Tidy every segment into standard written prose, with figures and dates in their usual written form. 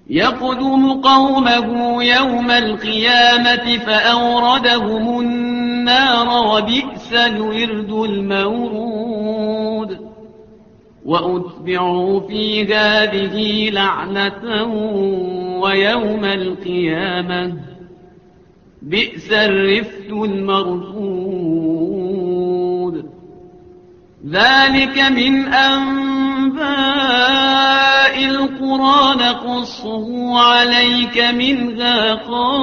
يقدم قومه يوم القيامة فأوردهم النار وبئس الورد المورود وأتبعوا في هذه لعنة ويوم القيامة بئس الرفد المرفود ذلك من أنباء القرى نقصه عليك منها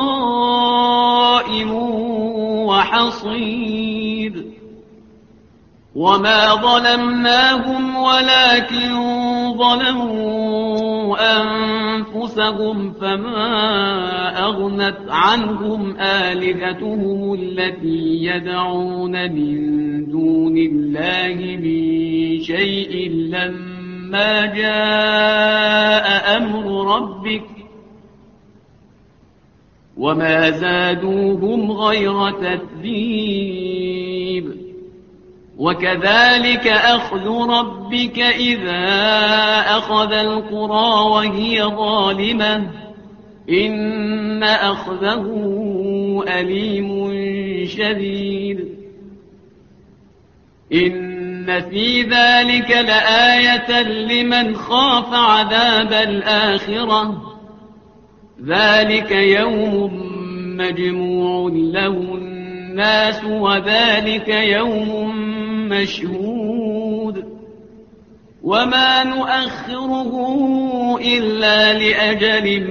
قائم وحصيد وما ظلمناهم ولكن ظلموا أنفسهم فما أغنت عنهم آلهتهم التي يدعون من دون الله من شيء لما جاء أمر ربك وما زادوهم غير تتبيب وكذلك أخذ ربك إذا أخذ القرى وهي ظالمة إن أخذه أليم شديد إن في ذلك لآية لمن خاف عذاب الآخرة ذلك يوم مجموع له الناس وذلك يوم مشهود وما نؤخره إلا لأجل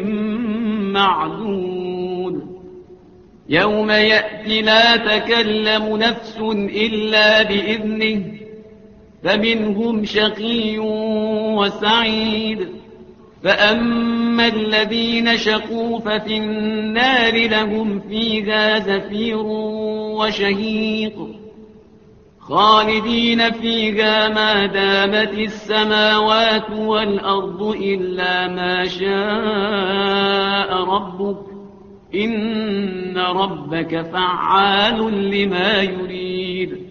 معدود يوم يأتي لا تكلم نفس إلا بإذنه فمنهم شقي وسعيد فأما الذين شقوا ففي النار لهم فيها زفير وشهيق خالدين فيها ما دامت السماوات والأرض إلا ما شاء ربك إن ربك فعال لما يريد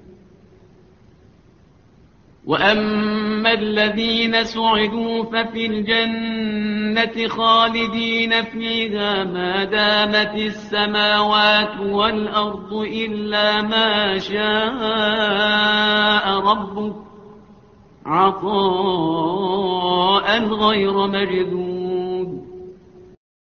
وأما الذين سعدوا ففي الجنة خالدين فيها ما دامت السماوات والأرض إلا ما شاء ربك عطاء غير مجذوذ